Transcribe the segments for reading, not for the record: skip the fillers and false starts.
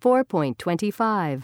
4.25.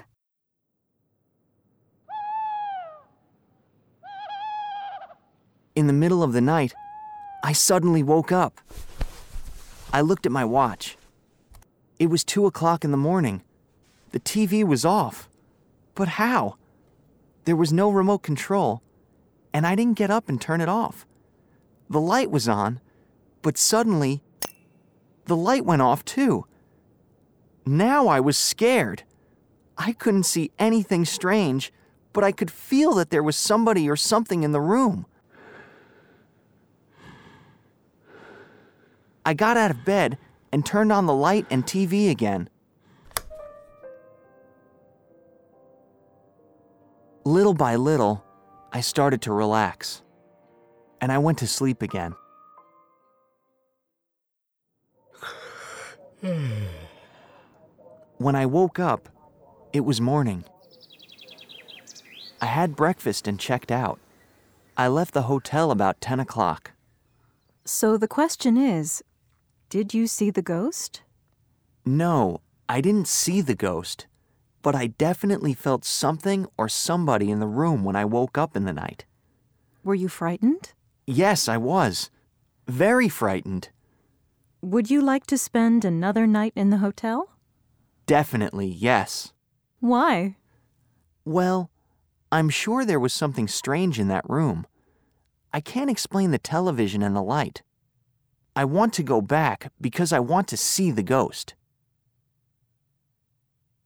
In the middle of the night, I suddenly woke up. I looked at my watch. It was 2 o'clock in the morning. The TV was off. But how? There was no remote control, and I didn't get up and turn it off. The light was on, but suddenly, the light went off too. Now I was scared. I couldn't see anything strange, but I could feel that there was somebody or something in the room. I got out of bed and turned on the light and TV again. Little by little, I started to relax, and I went to sleep again. When I woke up, it was morning. I had breakfast and checked out. I left the hotel about 10 o'clock. So the question is, did you see the ghost? No, I didn't see the ghost, but I definitely felt something or somebody in the room when I woke up in the night. Were you frightened? Yes, I was. Very frightened. Would you like to spend another night in the hotel? Definitely, yes. Why? Well, I'm sure there was something strange in that room. I can't explain the television and the light. I want to go back because I want to see the ghost.